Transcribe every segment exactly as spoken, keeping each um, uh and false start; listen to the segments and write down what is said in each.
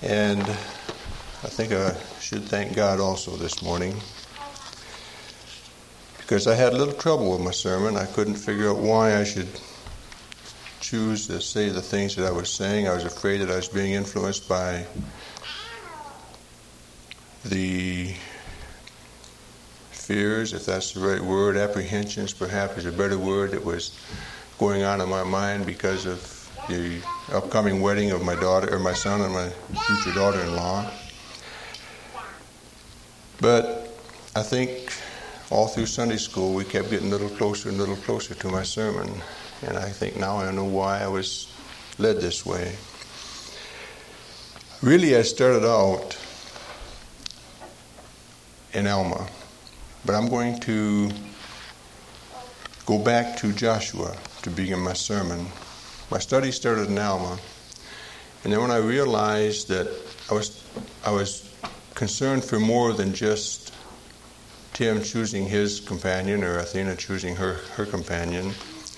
And I think I should thank God also this morning, because I had a little trouble with my sermon. I couldn't figure out why I should choose to say the things that I was saying. I was afraid that I was being influenced by the fears, if that's the right word, apprehensions perhaps is a better word, that was going on in my mind because of the upcoming wedding of my daughter, or my son and my future daughter-in-law. But I think all through Sunday school we kept getting a little closer and a little closer to my sermon. And I think now I know why I was led this way. Really, I started out in Alma, but I'm going to go back to Joshua to begin my sermon. My study started in Alma, and then when I realized that I was I was concerned for more than just Tim choosing his companion or Athena choosing her, her companion,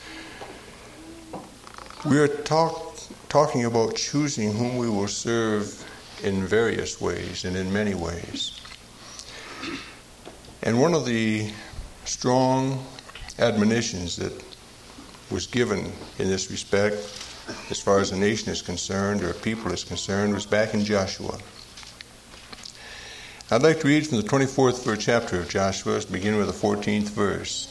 we are talk, talking about choosing whom we will serve in various ways and in many ways. And one of the strong admonitions that was given in this respect, as far as a nation is concerned or a people is concerned, was back in Joshua. I'd like to read from the twenty-fourth chapter of Joshua, beginning with the fourteenth verse.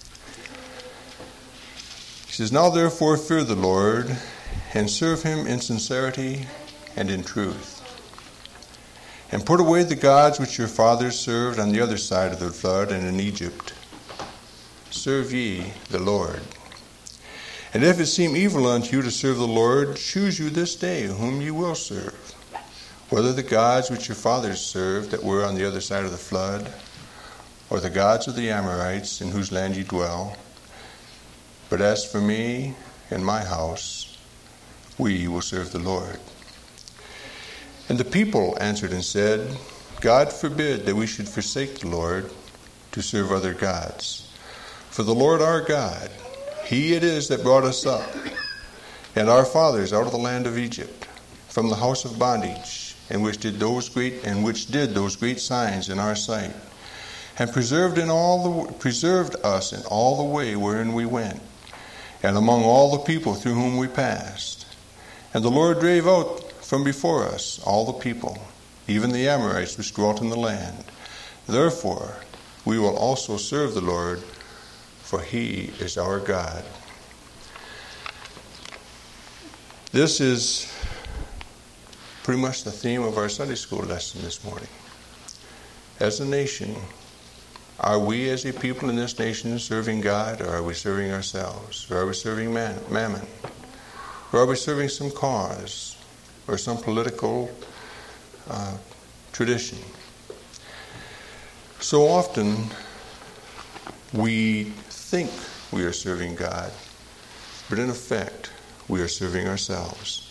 He says, "Now therefore fear the Lord, and serve him in sincerity and in truth. And put away the gods which your fathers served on the other side of the flood and in Egypt. Serve ye the Lord. And if it seem evil unto you to serve the Lord, choose you this day whom you will serve, whether the gods which your fathers served that were on the other side of the flood, or the gods of the Amorites in whose land ye dwell. But as for me and my house, we will serve the Lord." And the people answered and said, "God forbid that we should forsake the Lord to serve other gods. For the Lord our God, he it is that brought us up, and our fathers out of the land of Egypt, from the house of bondage, and which did those great and which did those great signs in our sight, and preserved in all the preserved us in all the way wherein we went, and among all the people through whom we passed. And the Lord drave out from before us all the people, even the Amorites which dwelt in the land. Therefore we will also serve the Lord, for he is our God." This is pretty much the theme of our Sunday school lesson this morning. As a nation, are we as a people in this nation serving God, or are we serving ourselves? Or are we serving man, mammon? Or are we serving some cause or some political uh, tradition? So often we think we are serving God, but in effect we are serving ourselves.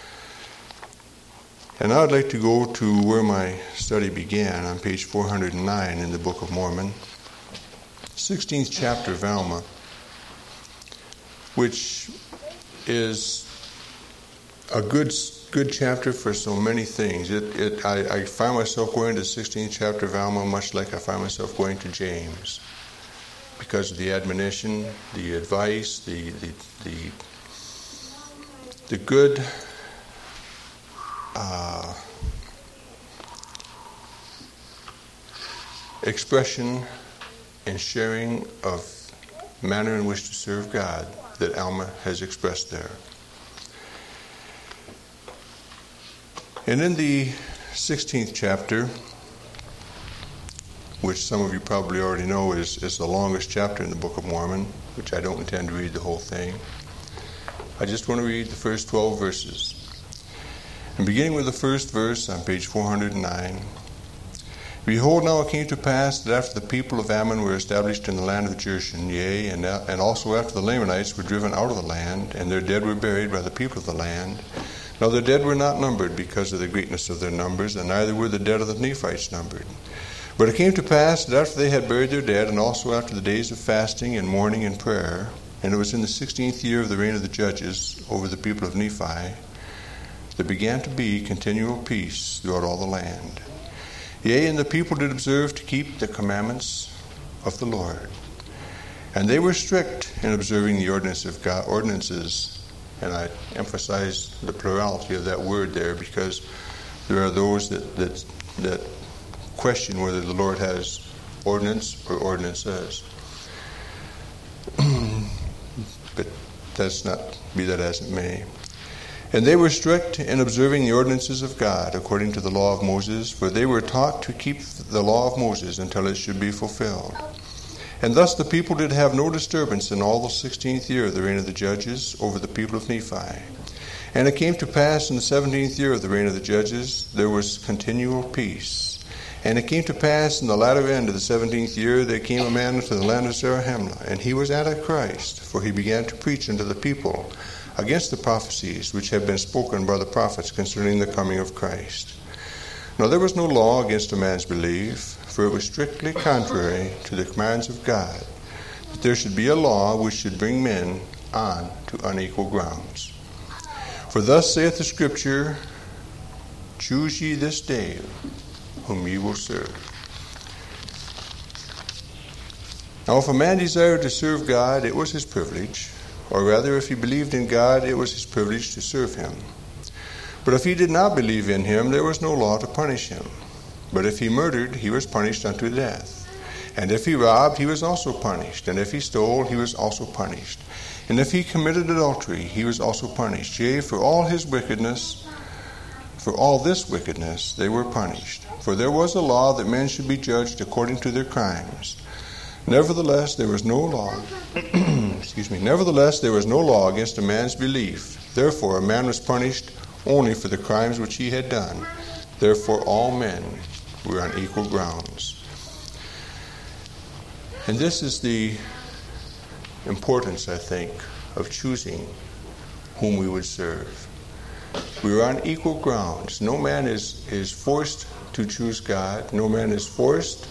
And now I'd like to go to where my study began, on page four hundred nine in the Book of Mormon, sixteenth chapter of Alma, which is a good good chapter for so many things. It, it, I, I find myself going to the sixteenth chapter of Alma much like I find myself going to James, because of the admonition, the advice, the the the, the good uh, expression and sharing of manner in which to serve God that Alma has expressed there. And in the sixteenth chapter, which some of you probably already know is, is the longest chapter in the Book of Mormon, which I don't intend to read the whole thing, I just want to read the first twelve verses. And beginning with the first verse on page four hundred nine, "Behold, now it came to pass that after the people of Ammon were established in the land of Jershon, yea, and, and also after the Lamanites were driven out of the land, and their dead were buried by the people of the land, now their dead were not numbered because of the greatness of their numbers, and neither were the dead of the Nephites numbered. But it came to pass that after they had buried their dead, and also after the days of fasting and mourning and prayer, and it was in the sixteenth year of the reign of the judges over the people of Nephi, there began to be continual peace throughout all the land. Yea, and the people did observe to keep the commandments of the Lord. And they were strict in observing the ordinance of God, ordinances. And I emphasize the plurality of that word there, because there are those that, that, that question whether the Lord has ordinance or ordinances. But that's not, be that as it may. And they were strict in observing the ordinances of God according to the law of Moses, for they were taught to keep the law of Moses until it should be fulfilled. And thus the people did have no disturbance in all the sixteenth year of the reign of the judges over the people of Nephi. And it came to pass in the seventeenth year of the reign of the judges, there was continual peace. And it came to pass in the latter end of the seventeenth year, there came a man into the land of Zarahemla, and he was Antichrist, for he began to preach unto the people against the prophecies which had been spoken by the prophets concerning the coming of Christ. Now there was no law against a man's belief, for it was strictly contrary to the commands of God, that there should be a law which should bring men on to unequal grounds. For thus saith the Scripture, choose ye this day whom ye will serve. Now if a man desired to serve God, it was his privilege, or rather if he believed in God, it was his privilege to serve him. But if he did not believe in him, there was no law to punish him. But if he murdered, he was punished unto death. And if he robbed, he was also punished. And if he stole, he was also punished. And if he committed adultery, he was also punished. Yea, for all his wickedness, for all this wickedness, they were punished. For there was a law that men should be judged according to their crimes. Nevertheless, there was no law. excuse me. Nevertheless, there was no law against a man's belief. Therefore, a man was punished only for the crimes which he had done. Therefore, all men were on equal grounds. And this is the importance, I think, of choosing whom we would serve. We are on equal grounds. No man is, is forced to choose God. No man is forced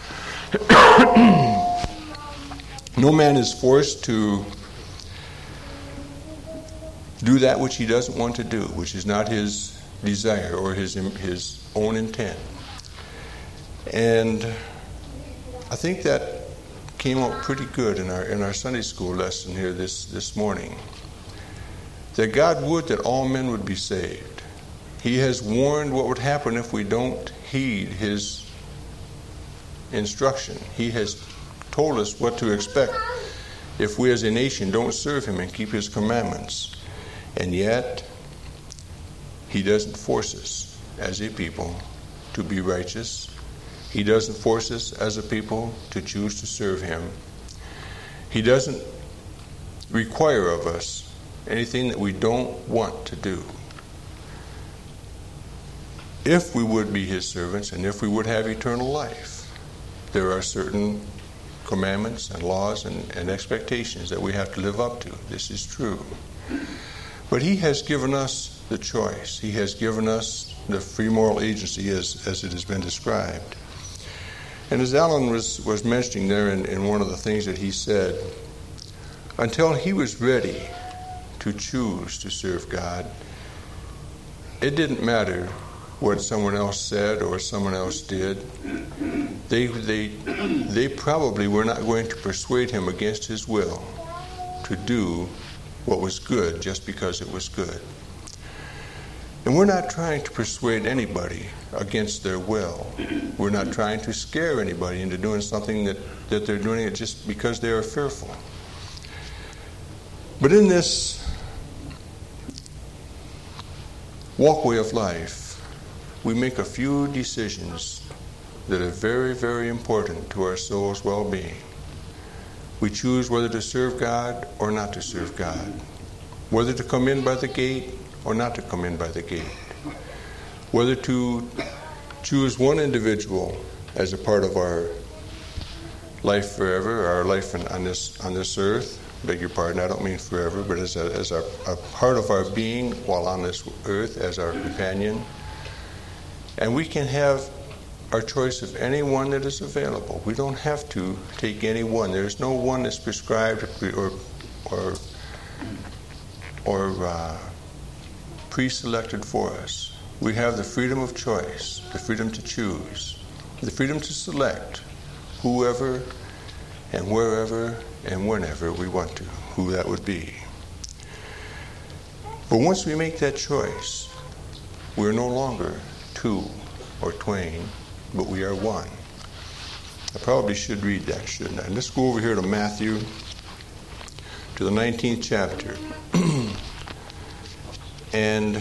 No man is forced to do that which he doesn't want to do, which is not his desire or his his own intent. And I think that came out pretty good in our in our Sunday school lesson here this, this morning. That God would that all men would be saved. He has warned what would happen if we don't heed his instruction. He has told us what to expect if we as a nation don't serve him and keep his commandments. And yet, he doesn't force us as a people to be righteous. He doesn't force us as a people to choose to serve him. He doesn't require of us anything that we don't want to do. If we would be his servants and if we would have eternal life, there are certain commandments and laws and, and expectations that we have to live up to. This is true. But he has given us the choice. He has given us the free moral agency as, as it has been described. And as Alan was, was mentioning there in, in one of the things that he said, until he was ready to choose to serve God, it didn't matter what someone else said or someone else did. They, they, they probably were not going to persuade him against his will to do what was good just because it was good. And we're not trying to persuade anybody against their will. We're not trying to scare anybody into doing something that, that they're doing it just because they are fearful. But in this walkway of life, we make a few decisions that are very, very important to our soul's well-being. We choose whether to serve God or not to serve God, whether to come in by the gate or not to come in by the gate, whether to choose one individual as a part of our life forever, our life on this on this earth. Beg your pardon, I don't mean forever, but as a, as a, a part of our being while on this earth as our companion. And we can have our choice of any one that is available. We don't have to take any one. There's no one that's prescribed or or or uh, pre-selected for us. We have the freedom of choice, the freedom to choose, the freedom to select whoever and wherever and whenever we want to, who that would be. But once we make that choice, we're no longer two or twain, but we are one. I probably should read that, shouldn't I? Let's go over here to Matthew, to the nineteenth chapter. And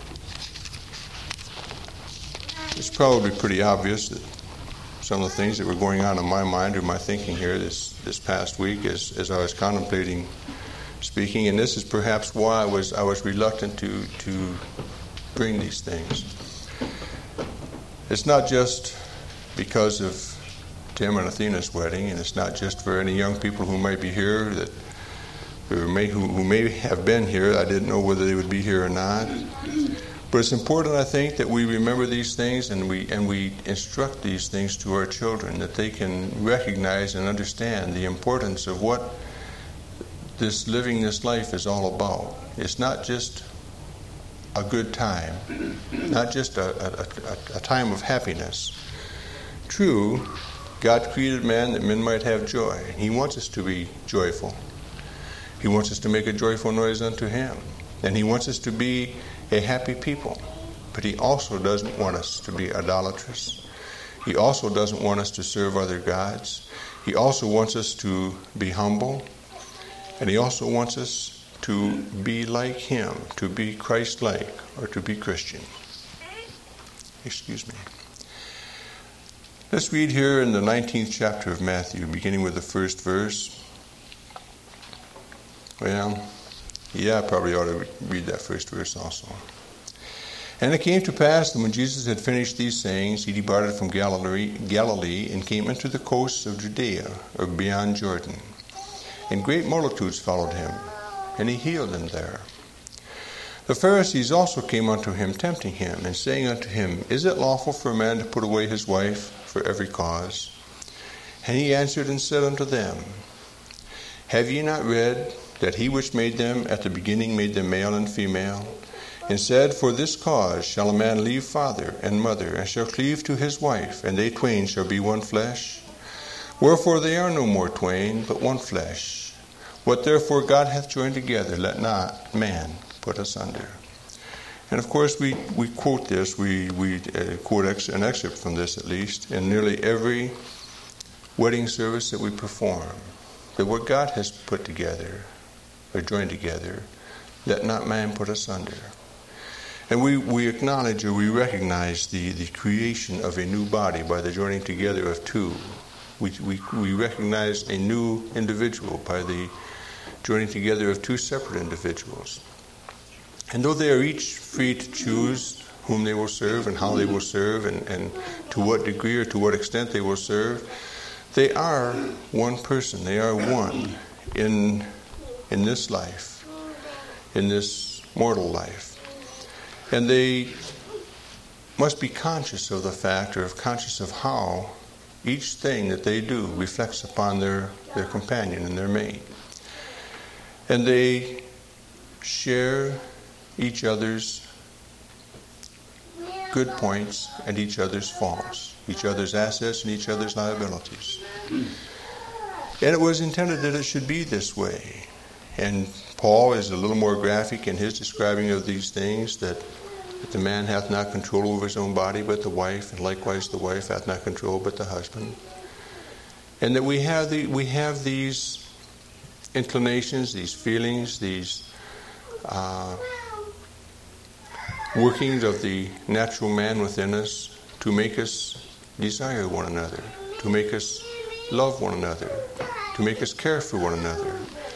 it's probably pretty obvious that some of the things that were going on in my mind or my thinking here this, this past week as, as I was contemplating speaking, and this is perhaps why I was I was reluctant to, to bring these things. It's not just because of Tim and Athena's wedding, and it's not just for any young people who might be here that who may, who, who may have been here. I didn't know whether they would be here or not. But it's important, I think, that we remember these things and we and we instruct these things to our children, that they can recognize and understand the importance of what this living this life is all about. It's not just a good time, not just a, a, a, a time of happiness. True, God created man that men might have joy. He wants us to be joyful. He wants us to make a joyful noise unto Him. And He wants us to be a happy people. But He also doesn't want us to be idolatrous. He also doesn't want us to serve other gods. He also wants us to be humble. And He also wants us to be like Him, to be Christ-like, or to be Christian. Excuse me. Let's read here in the nineteenth chapter of Matthew, beginning with the first verse. Well, yeah, I probably ought to read that first verse also. And it came to pass that when Jesus had finished these sayings, He departed from Galilee, Galilee and came into the coasts of Judea, or beyond Jordan. And great multitudes followed Him, and He healed them there. The Pharisees also came unto Him, tempting Him, and saying unto Him, Is it lawful for a man to put away his wife for every cause? And He answered and said unto them, Have ye not read that He which made them at the beginning made them male and female, and said, For this cause shall a man leave father and mother, and shall cleave to his wife, and they twain shall be one flesh? Wherefore they are no more twain, but one flesh. What therefore God hath joined together, let not man put asunder. And of course we, we quote this, we, we uh, quote ex- an excerpt from this at least, in nearly every wedding service that we perform, that what God has put together, or joined together, let not man put asunder. And we, we acknowledge or we recognize the, the creation of a new body by the joining together of two. We, we, we recognize a new individual by the joining together of two separate individuals. And though they are each free to choose whom they will serve and how they will serve and, and to what degree or to what extent they will serve, they are one person. They are one in in this life, in this mortal life. And they must be conscious of the fact, or conscious of how each thing that they do reflects upon their, their companion and their mate. And they share each other's good points and each other's faults, each other's assets and each other's liabilities. And it was intended that it should be this way. And Paul is a little more graphic in his describing of these things, that, that the man hath not control over his own body but the wife, and likewise the wife hath not control but the husband. And that we have the we have these inclinations, these feelings, these uh, workings of the natural man within us to make us desire one another, to make us love one another, to make us care for one another.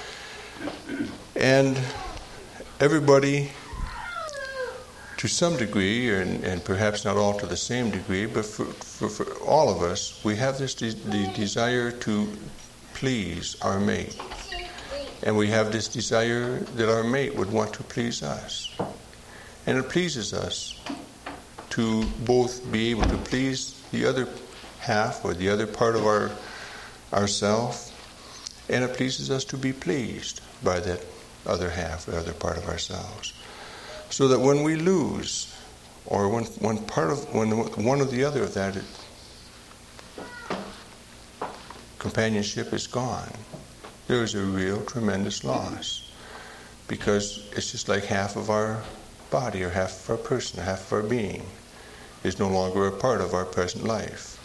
And everybody, to some degree, and, and perhaps not all to the same degree, but for, for, for all of us, we have this de- the desire to please our mate. And we have this desire that our mate would want to please us. And it pleases us to both be able to please the other half or the other part of our ourself, and it pleases us to be pleased by that other half, the other part of ourselves. So that when we lose, or when, when part of, when one or the other of that companionship is gone, there is a real tremendous loss. Because it's just like half of our body, or half of our person, or half of our being is no longer a part of our present life.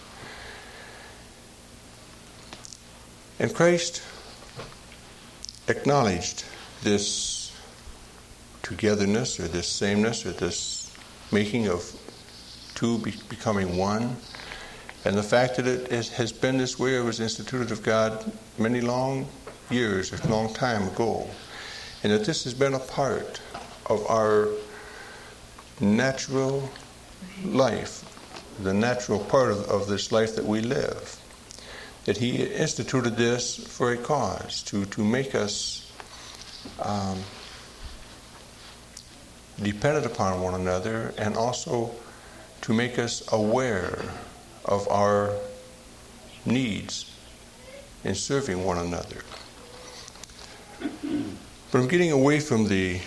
And Christ acknowledged this togetherness, or this sameness, or this making of two be- becoming one, and the fact that it is, has been this way, or was instituted of God many long years, a long time ago, and that this has been a part of our natural life, the natural part of, of this life that we live, that he instituted this for a cause, to, to make us um, dependent upon one another, and also to make us aware of our needs in serving one another. But I'm getting away from the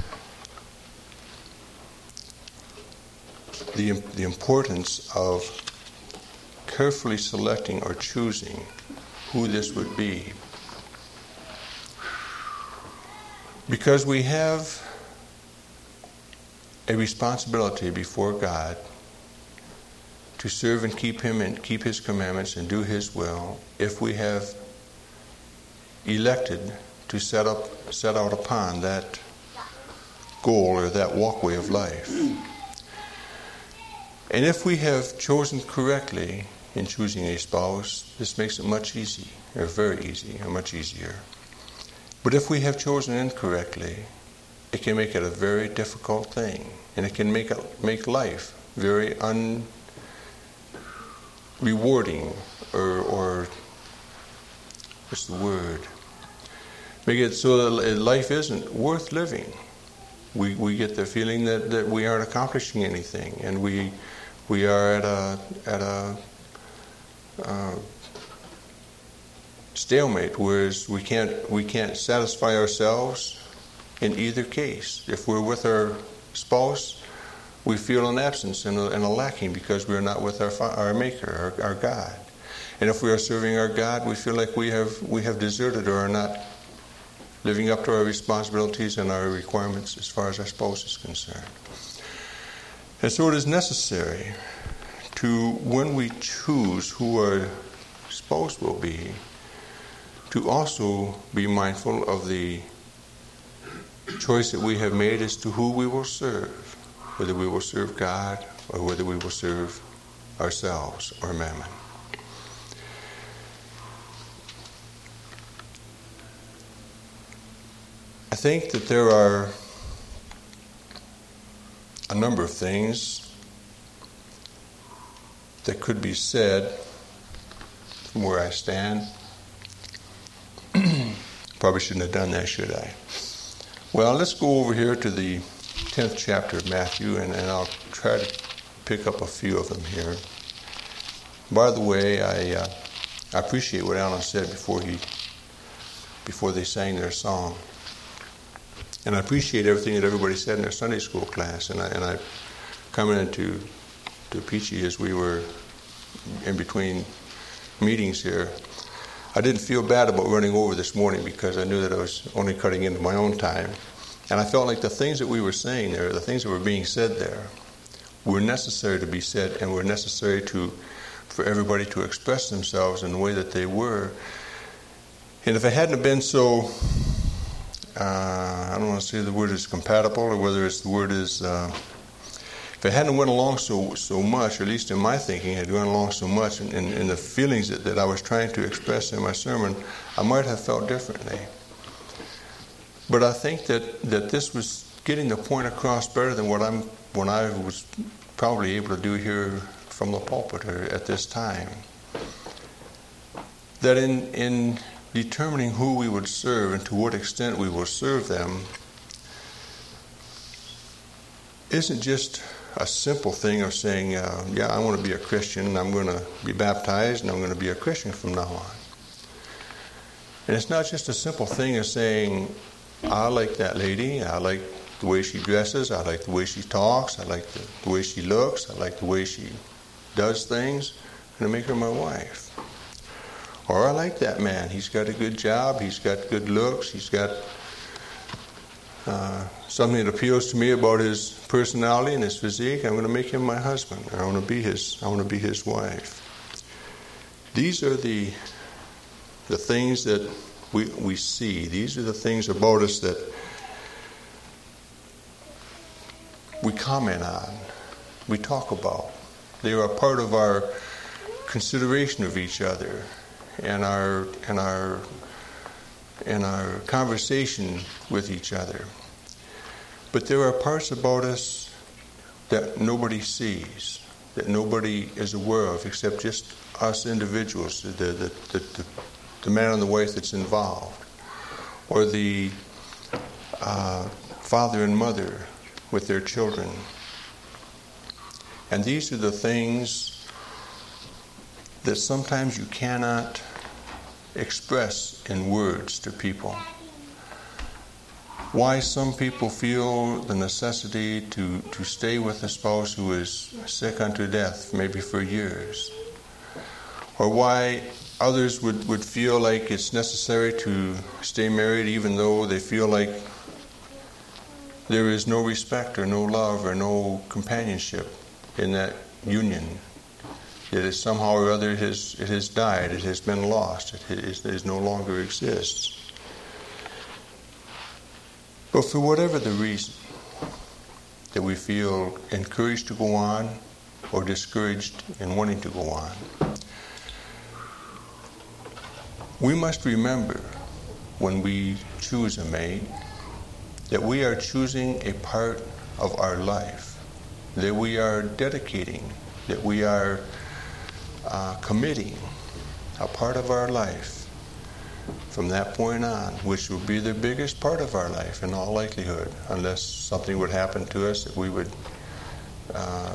the, the importance of carefully selecting or choosing who this would be. Because we have a responsibility before God to serve and keep him and keep his commandments and do his will, if we have elected to set up set out upon that goal, or that walkway of life. And if we have chosen correctly in choosing a spouse, this makes it much easier, or very easy, or much easier. But if we have chosen incorrectly, it can make it a very difficult thing, and it can make it, make life very unrewarding, or, or what's the word? Make it so that life isn't worth living. We we get the feeling that, that we aren't accomplishing anything, and we we are at a at a uh, stalemate, whereas we can't we can't satisfy ourselves in either case. If we're with our spouse, we feel an absence and a, and a lacking because we're not with our our Maker, our, our God. And if we are serving our God, we feel like we have we have deserted, or are not living up to our responsibilities and our requirements as far as our spouse is concerned. And so it is necessary to, when we choose who our spouse will be, to also be mindful of the choice that we have made as to who we will serve, whether we will serve God or whether we will serve ourselves or mammon. I think that there are a number of things that could be said from where I stand. Probably shouldn't have done that, should I? Well, let's go over here to the tenth chapter of Matthew, and, and I'll try to pick up a few of them here. By the way, I, uh, I appreciate what Alan said before he before they sang their song. And I appreciate everything that everybody said in their Sunday school class. And I, and I commented to, to Peachy as we were in between meetings here. I didn't feel bad about running over this morning because I knew that I was only cutting into my own time. And I felt like the things that we were saying there, the things that were being said there, were necessary to be said, and were necessary to for everybody to express themselves in the way that they were. And if it hadn't been so... Uh, I don't want to say the word is compatible, or whether it's the word is, uh, if it hadn't went along so so much, or at least in my thinking, it had gone along so much, and in, in, in the feelings that, that I was trying to express in my sermon, I might have felt differently. But I think that, that this was getting the point across better than what I'm what I was probably able to do here from the pulpit at this time. That in in determining who we would serve and to what extent we will serve them isn't just a simple thing of saying, uh, yeah, I want to be a Christian, and I'm going to be baptized, and I'm going to be a Christian from now on. And it's not just a simple thing of saying, I like that lady, I like the way she dresses. I like the way she talks. I like the, the way she looks. I like the way she does things. I'm going to make her my wife. Or I like that man. He's got a good job. He's got good looks. He's got uh, something that appeals to me about his personality and his physique. I'm going to make him my husband. I want to be his. I want to be his wife. These are the the things that we we see. These are the things about us that we comment on. We talk about. They are a part of our consideration of each other and our and our and our conversation with each other. But there are parts about us that nobody sees, that nobody is aware of except just us individuals, the the, the, the, the man and the wife that's involved, or the uh, father and mother with their children. And these are the things that sometimes you cannot express in words to people. Why some people feel the necessity to, to stay with a spouse who is sick unto death, maybe for years. Or why others would, would feel like it's necessary to stay married even though they feel like there is no respect or no love or no companionship in that union. That is somehow or other it has, it has died, it has been lost, it, is, it is no longer exists. But for whatever the reason that we feel encouraged to go on or discouraged in wanting to go on, we must remember when we choose a mate that we are choosing a part of our life, that we are dedicating, that we are uh, committing a part of our life from that point on, which will be the biggest part of our life in all likelihood, unless something would happen to us that we would uh,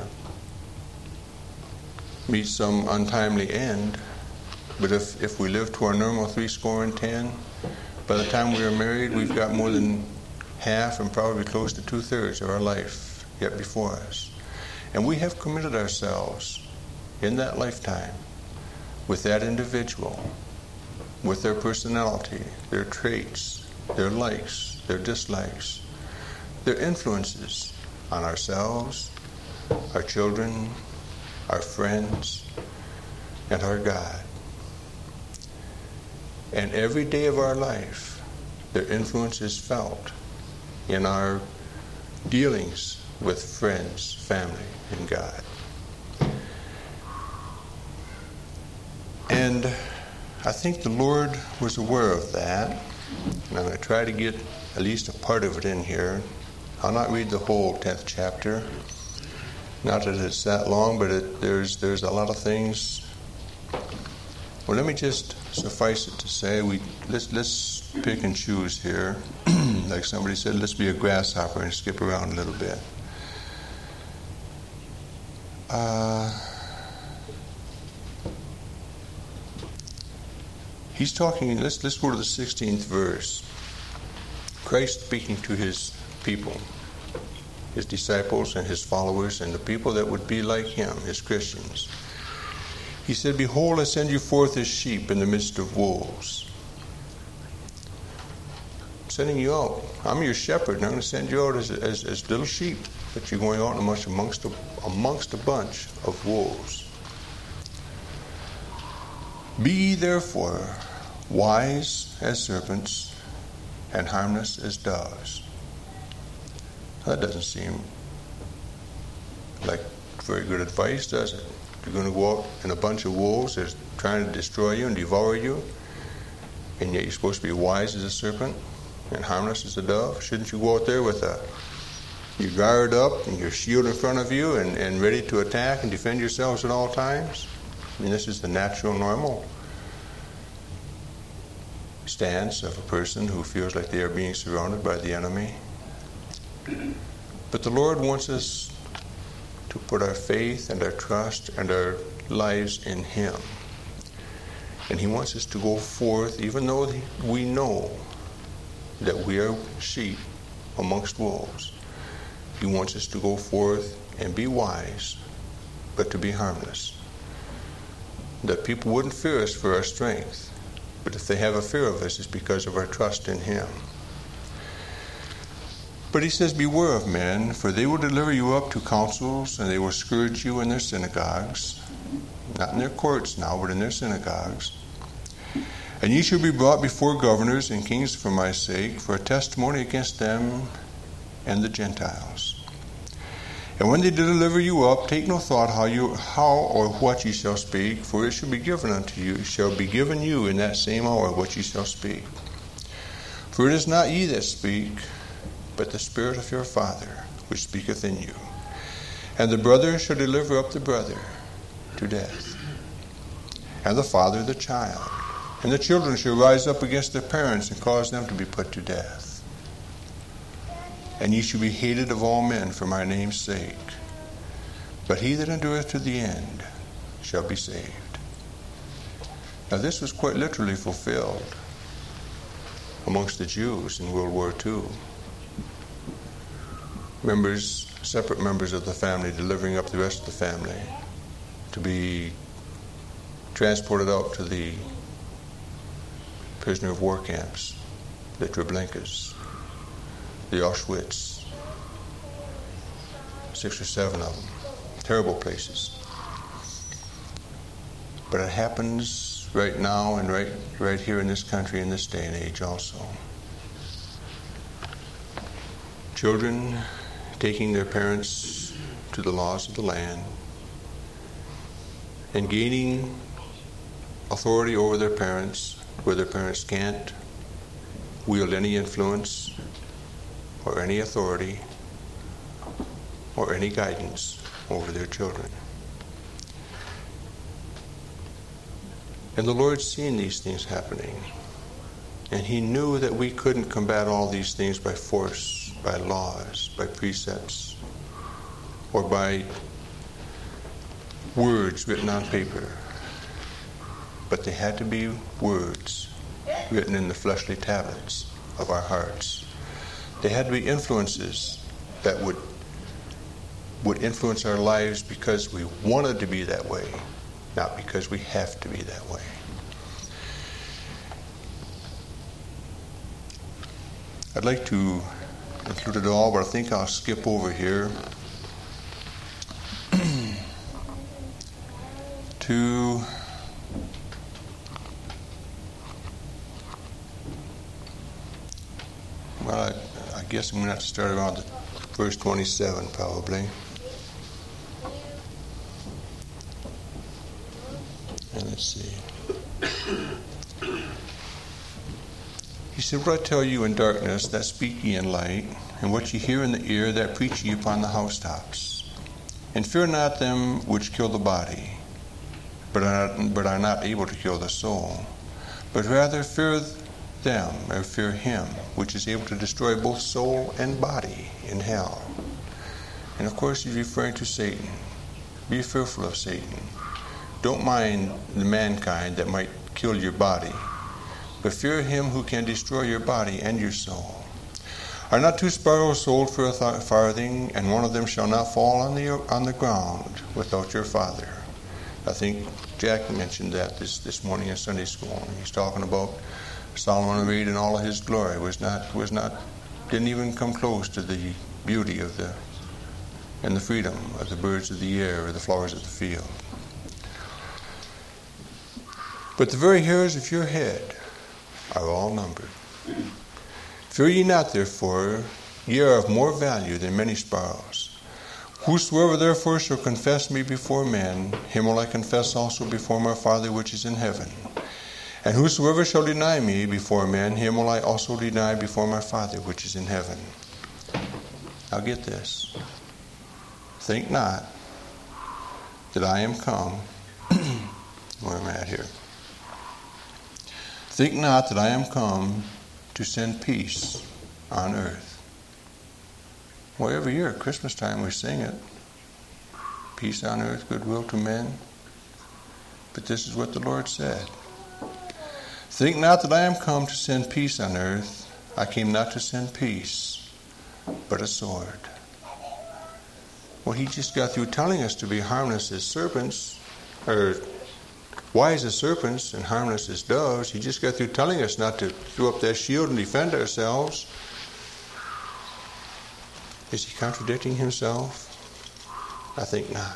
meet some untimely end. But if, if we live to our normal three score and ten, by the time we are married, we've got more than half and probably close to two-thirds of our life yet before us. And we have committed ourselves in that lifetime with that individual, with their personality, their traits, their likes, their dislikes, their influences on ourselves, our children, our friends, and our God. And every day of our life, their influence is felt in our dealings with friends, family, and God. And I think the Lord was aware of that, and I'm going to try to get at least a part of it in here. I'll not read the whole tenth chapter, not that it's that long, but it, there's there's a lot of things. Well, let me just suffice it to say, we let's let's pick and choose here. Like somebody said, let's be a grasshopper and skip around a little bit. Uh, he's talking, let's, let's go to the sixteenth verse. Christ speaking to his people, his disciples and his followers and the people that would be like him, his Christians. He said, "Behold, I send you forth as sheep in the midst of wolves." I'm sending you out. I'm your shepherd, and I'm going to send you out as, as, as little sheep, but you're going out amongst, amongst, a, amongst a bunch of wolves. "Be ye therefore wise as serpents and harmless as doves." That doesn't seem like very good advice, does it? You're going to go out in a bunch of wolves that's trying to destroy you and devour you, and yet you're supposed to be wise as a serpent and harmless as a dove? Shouldn't you go out there with a, your guard up and your shield in front of you and, and ready to attack and defend yourselves at all times? I mean, this is the natural, normal stance of a person who feels like they are being surrounded by the enemy. But the Lord wants us to put our faith and our trust and our lives in him. And he wants us to go forth, even though we know that we are sheep amongst wolves. He wants us to go forth and be wise, but to be harmless. That people wouldn't fear us for our strength, but if they have a fear of us, it's because of our trust in him. But he says, beware of men, for they will deliver you up to councils, and they will scourge you in their synagogues. Not in their courts now, but in their synagogues. And ye shall be brought before governors and kings for my sake, for a testimony against them and the Gentiles. And when they deliver you up, take no thought how you how or what ye shall speak, for it shall be given unto you, it shall be given you in that same hour what ye shall speak. For it is not ye that speak, but the Spirit of your Father, which speaketh in you. And the brother shall deliver up the brother to death, and the father the child. And the children shall rise up against their parents and cause them to be put to death. And ye shall be hated of all men for my name's sake. But he that endureth to the end shall be saved. Now this was quite literally fulfilled amongst the Jews in World War Two. Members, separate members of the family delivering up the rest of the family to be transported out to the prisoner of war camps, the Treblinkas, the Auschwitz, six or seven of them. Terrible places. But it happens right now and right, right here in this country in this day and age also. Children taking their parents to the laws of the land and gaining authority over their parents where their parents can't wield any influence or any authority or any guidance over their children. And the Lord's seen these things happening. And he knew that we couldn't combat all these things by force, by laws, by precepts, or by words written on paper. But they had to be words written in the fleshly tablets of our hearts. They had to be influences that would would influence our lives because we wanted to be that way, not because we have to be that way. I'd like to include it all, but I think I'll skip over here to well, I, I guess I'm going to have to start around the verse twenty-seven probably. And let's see. He said, what I tell you in darkness, that speak ye in light, and what ye hear in the ear, that preach ye upon the housetops. And fear not them which kill the body, but are not, but are not able to kill the soul, but rather fear them, or fear him, which is able to destroy both soul and body in hell. And of course he's referring to Satan. Be fearful of Satan. Don't mind the mankind that might kill your body, but fear him who can destroy your body and your soul. Are not two sparrows sold for a th- farthing, and one of them shall not fall on the on the ground without your Father? I think Jack mentioned that this, this morning in Sunday school. He's talking about Solomon arrayed in all of his glory was not was not didn't even come close to the beauty of the and the freedom of the birds of the air or the flowers of the field. But the very hairs of your head are all numbered. Fear ye not, therefore, ye are of more value than many sparrows. Whosoever therefore shall confess me before men, him will I confess also before my Father which is in heaven. And whosoever shall deny me before men, him will I also deny before my Father which is in heaven. Now get this. Think not that I am come. Where am I at here? Think not that I am come to send peace on earth. Well, every year at Christmas time we sing it. Peace on earth, goodwill to men. But this is what the Lord said. Think not that I am come to send peace on earth. I came not to send peace, but a sword. Well, he just got through telling us to be harmless as serpents, or wise as serpents and harmless as doves. He just got through telling us not to throw up that shield and defend ourselves. Is he contradicting himself? I think not.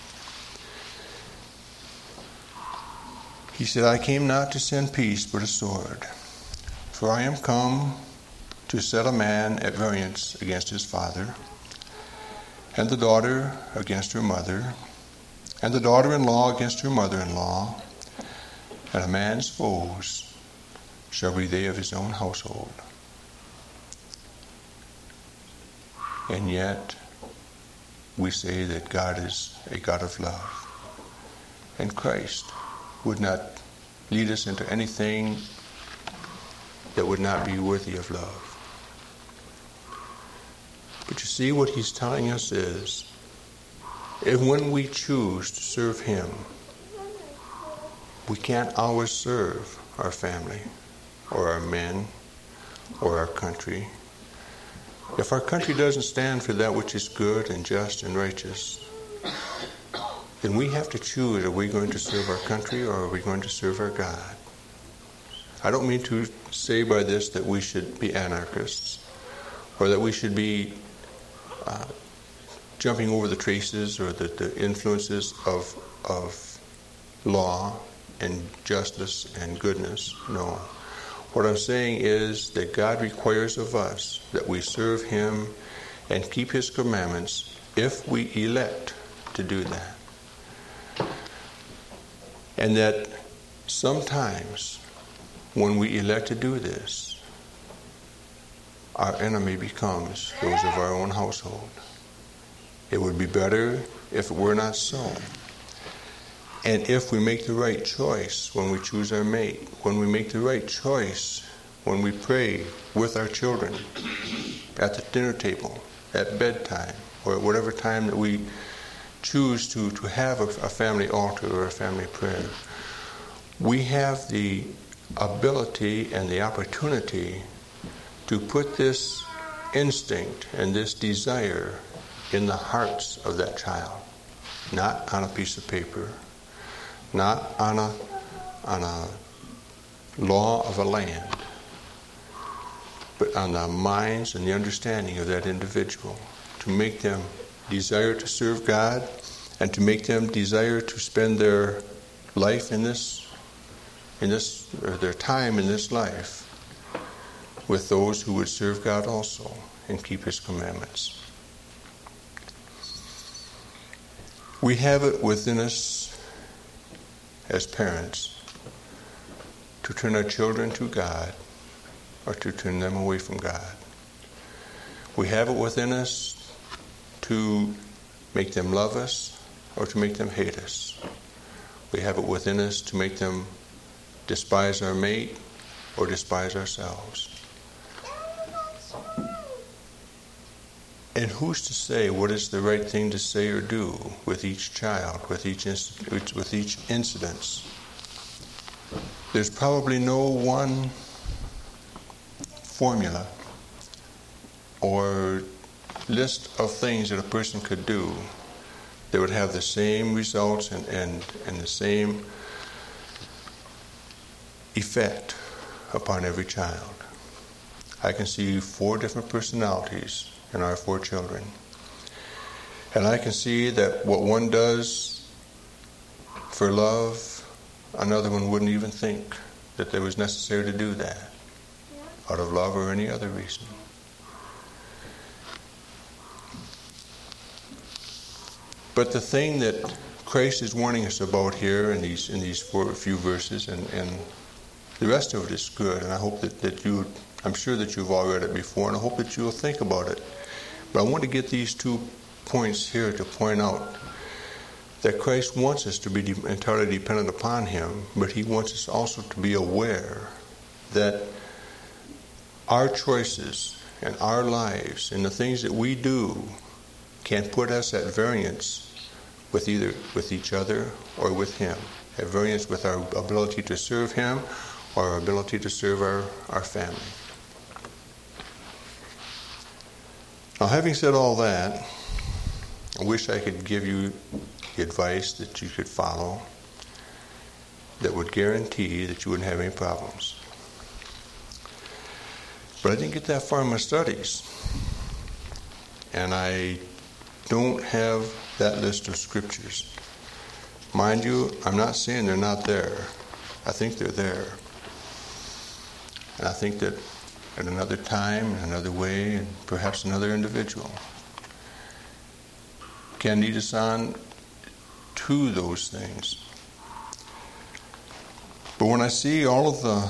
He said, I came not to send peace, but a sword. For I am come to set a man at variance against his father, and the daughter against her mother, and the daughter-in-law against her mother-in-law, and a man's foes shall be they of his own household. And yet, we say that God is a God of love. And Christ would not lead us into anything that would not be worthy of love. But you see, what he's telling us is, if when we choose to serve him, we can't always serve our family or our men or our country. If our country doesn't stand for that which is good and just and righteous, then we have to choose, are we going to serve our country or are we going to serve our God? I don't mean to say by this that we should be anarchists or that we should be uh, jumping over the traces or the, the influences of, of law and justice and goodness. No. What I'm saying is that God requires of us that we serve him and keep his commandments if we elect to do that. And that sometimes when we elect to do this, our enemy becomes those of our own household. It would be better if it were not so. And if we make the right choice when we choose our mate, when we make the right choice when we pray with our children at the dinner table, at bedtime, or at whatever time that we choose to, to have a, a family altar or a family prayer, we have the ability and the opportunity to put this instinct and this desire in the hearts of that child, not on a piece of paper, not on a on a law of a land, but on the minds and the understanding of that individual, to make them desire to serve God and to make them desire to spend their life in this, in this, or their time in this life with those who would serve God also and keep his commandments. We have it within us as parents to turn our children to God or to turn them away from God. We have it within us to make them love us or to make them hate us. We have it within us to make them despise our mate or despise ourselves. And who's to say what is the right thing to say or do with each child, with each inc- with each incident? There's probably no one formula or list of things that a person could do that would have the same results and, and, and the same effect upon every child. I can see four different personalities in our four children. And I can see that what one does for love, another one wouldn't even think that it was necessary to do that out of love or any other reason. But the thing that Christ is warning us about here in these in these four few verses, and, and the rest of it is good, and I hope that, that you, I'm sure that you've all read it before, and I hope that you'll think about it. But I want to get these two points here to point out that Christ wants us to be de- entirely dependent upon him, but he wants us also to be aware that our choices and our lives and the things that we do can put us at variance with either with each other or with him, at variance with our ability to serve him or our ability to serve our, our family. Now, having said all that, I wish I could give you the advice that you could follow that would guarantee that you wouldn't have any problems. But I didn't get that far in my studies. And I don't have that list of scriptures. Mind you, I'm not saying they're not there. I think they're there. And I think that at another time, another way, and perhaps another individual can lead us on to those things. But when I see all of the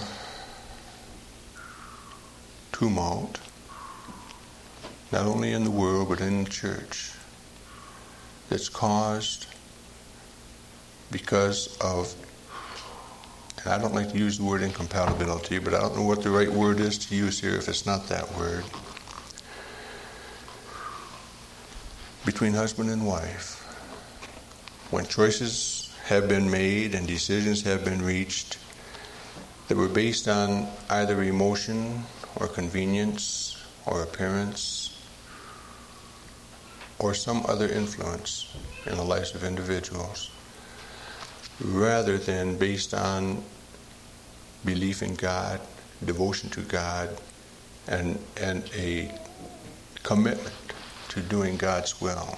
tumult, not only in the world but in the church, that's caused because of, and I don't like to use the word incompatibility, but I don't know what the right word is to use here if it's not that word, between husband and wife. When choices have been made and decisions have been reached that were based on either emotion or convenience or appearance or some other influence in the lives of individuals, rather than based on belief in God, devotion to God, and, and a commitment to doing God's will.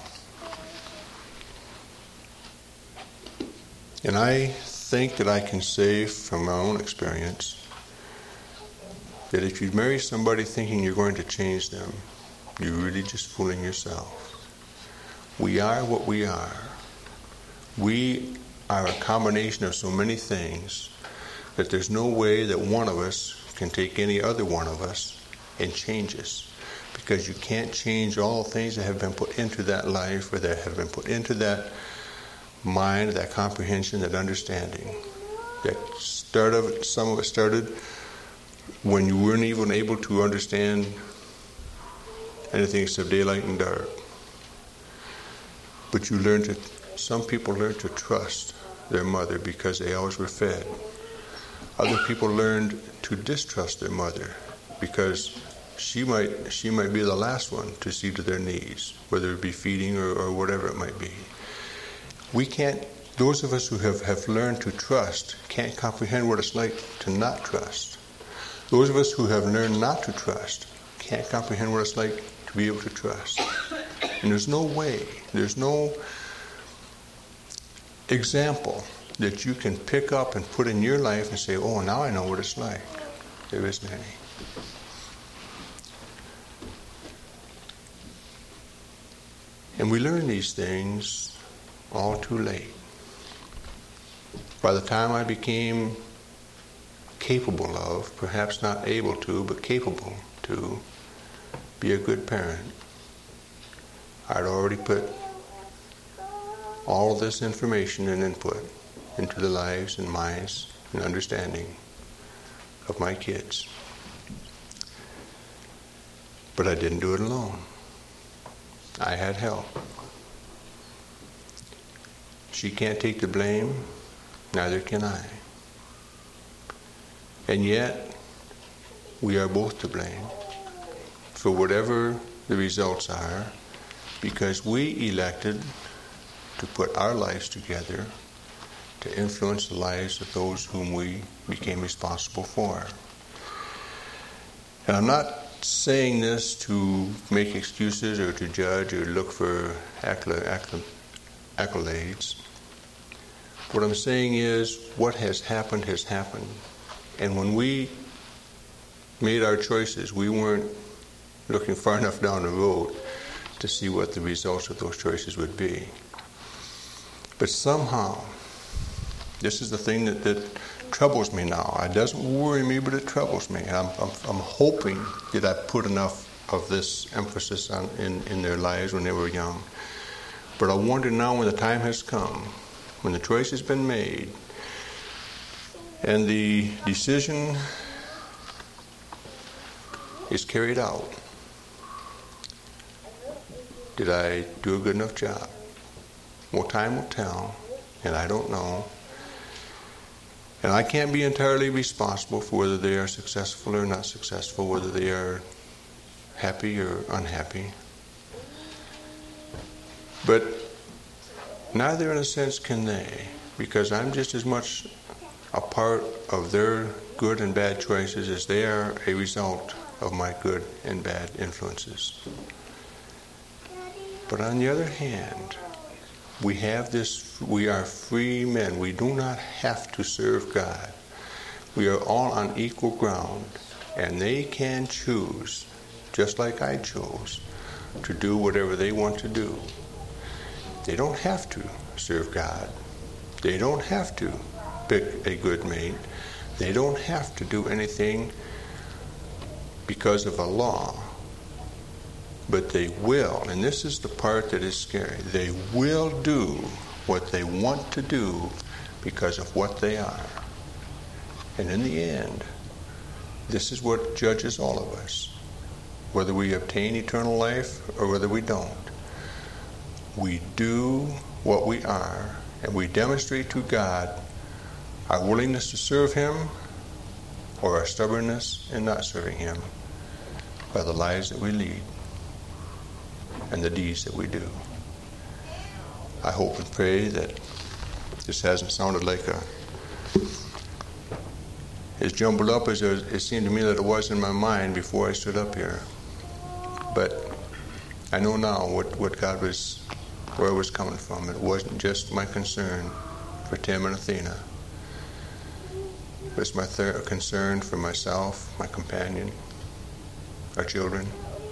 And I think that I can say from my own experience that if you marry somebody thinking you're going to change them, you're really just fooling yourself. We are what we are. We are a combination of so many things that there's no way that one of us can take any other one of us and change us, because you can't change all the things that have been put into that life or that have been put into that mind, that comprehension, that understanding. That started, some of it started when you weren't even able to understand anything except daylight and dark. But you learn to, some people learn to trust their mother because they always were fed. Other people learned to distrust their mother because she might she might be the last one to see to their needs, whether it be feeding or, or whatever it might be. We can't, those of us who have, have learned to trust can't comprehend what it's like to not trust. Those of us who have learned not to trust can't comprehend what it's like to be able to trust. And there's no way, there's no example that you can pick up and put in your life and say, oh, now I know what it's like. There isn't any. And we learn these things all too late. By the time I became capable of, perhaps not able to, but capable to be a good parent, I'd already put all this information and input into the lives and minds and understanding of my kids. But I didn't do it alone. I had help. She can't take the blame, neither can I. And yet, we are both to blame for whatever the results are, because we elected to put our lives together to influence the lives of those whom we became responsible for. And I'm not saying this to make excuses or to judge or look for accolades. What I'm saying is, what has happened has happened. And when we made our choices, we weren't looking far enough down the road to see what the results of those choices would be. But somehow, this is the thing that, that troubles me now. It doesn't worry me, but it troubles me. I'm, I'm, I'm hoping that I put enough of this emphasis on in, in their lives when they were young. But I wonder now, when the time has come, when the choice has been made, and the decision is carried out, did I do a good enough job? Well, time will tell, and I don't know. And I can't be entirely responsible for whether they are successful or not successful, whether they are happy or unhappy. But neither in a sense can they, because I'm just as much a part of their good and bad choices as they are a result of my good and bad influences. But on the other hand, we have this, we are free men. We do not have to serve God. We are all on equal ground, and they can choose, just like I chose, to do whatever they want to do. They don't have to serve God. They don't have to pick a good mate. They don't have to do anything because of a law. But they will, and this is the part that is scary, they will do what they want to do because of what they are. And in the end, this is what judges all of us, whether we obtain eternal life or whether we don't. We do what we are, and we demonstrate to God our willingness to serve Him or our stubbornness in not serving Him by the lives that we lead and the deeds that we do. I hope and pray that this hasn't sounded like a as jumbled up as it seemed to me that it was in my mind before I stood up here. But I know now what, what God was, where it was coming from. It wasn't just my concern for Tim and Athena. It was my thir- concern for myself, my companion, our children,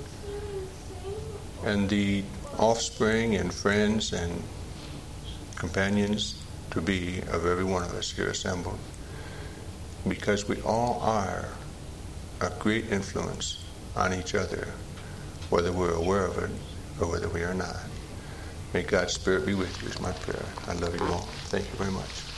and the offspring and friends and companions to be of every one of us here assembled. Because we all are a great influence on each other, whether we're aware of it or whether we are not. May God's Spirit be with you is my prayer. I love you all. Thank you very much.